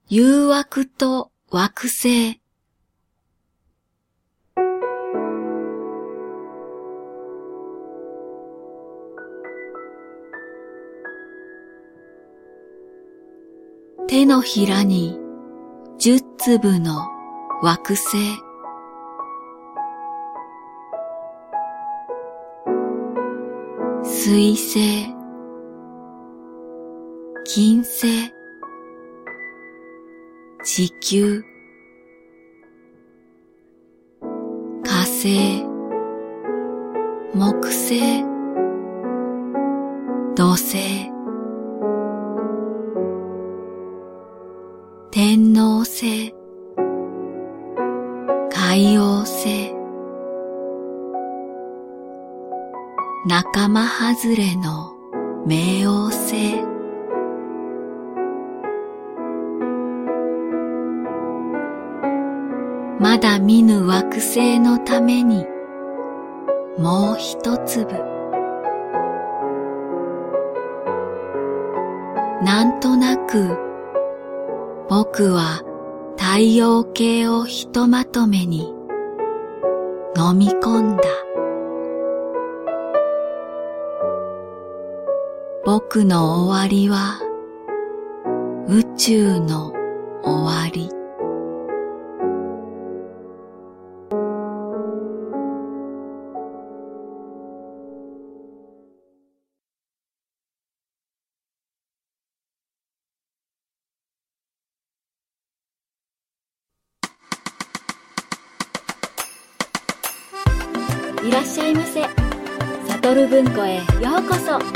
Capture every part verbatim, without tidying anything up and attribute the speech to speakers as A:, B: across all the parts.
A: 誘惑と惑星。手のひらに十粒の惑星。水星、金星、地球、火星、木星、土星、天王星、海王星、仲間外れの冥王星。まだ見ぬ惑星のためにもう一粒。なんとなく僕は太陽系をひとまとめに飲み込んだ。僕の終わりは宇宙の終わり。
B: いらっしゃいませ。サトル文庫へようこそ。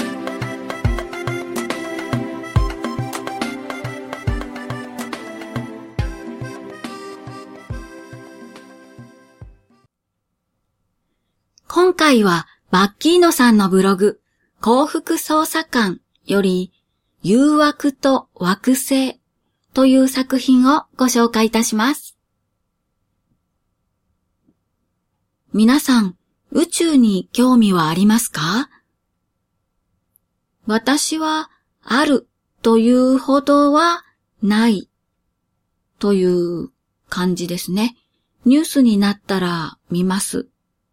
A: 今回はバッキーノさんのブログ、幸福捜査官より誘惑と惑星という作品をご紹介いたします。皆さん、宇宙に興味はありますか？私はあるというほどはないという感じですね。ニュースになったら見ます。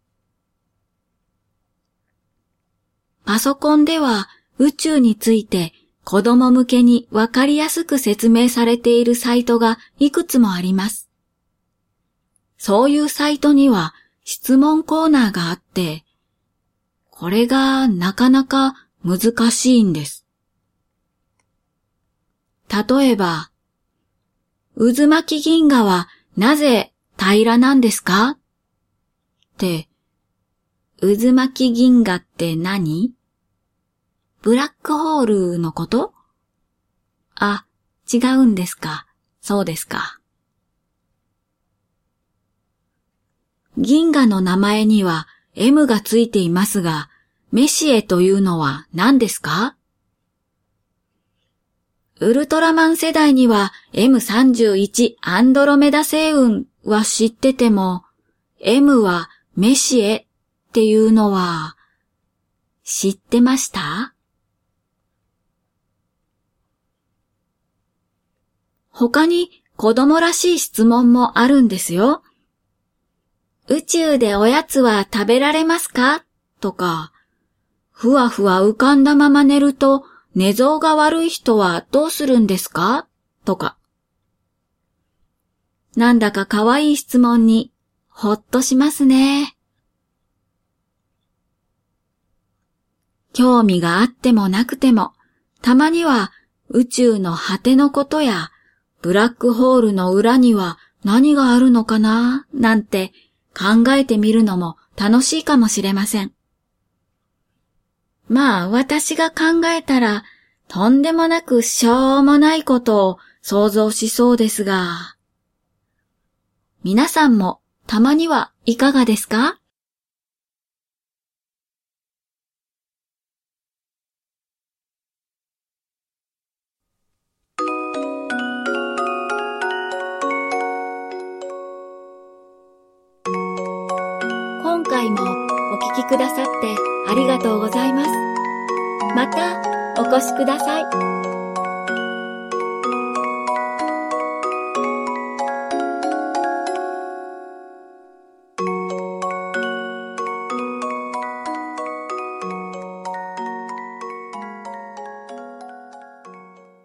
A: パソコンでは宇宙について子供向けにわかりやすく説明されているサイトがいくつもあります。そういうサイトには質問コーナーがあって、これがなかなか難しいんです。例えば、渦巻き銀河はなぜ平らなんですか？って、渦巻き銀河って何？ブラックホールのこと？あ、違うんですか。そうですか。銀河の名前には エム がついていますが、メシエというのは何ですか？ウルトラマン世代には エムさんじゅういち アンドロメダ星雲は知ってても、M はメシエっていうのは知ってました？他に子供らしい質問もあるんですよ。宇宙でおやつは食べられますか？とか、ふわふわ浮かんだまま寝ると寝相が悪い人はどうするんですか？とか。なんだか可愛い質問にほっとしますね。興味があってもなくても、たまには宇宙の果てのことやブラックホールの裏には何があるのかななんて考えてみるのも楽しいかもしれません。まあ私が考えたらとんでもなくしょうもないことを想像しそうですが、皆さんもたまにはいかがですか？
B: 今回もお聞きくださってありがとうございます。またお越しください。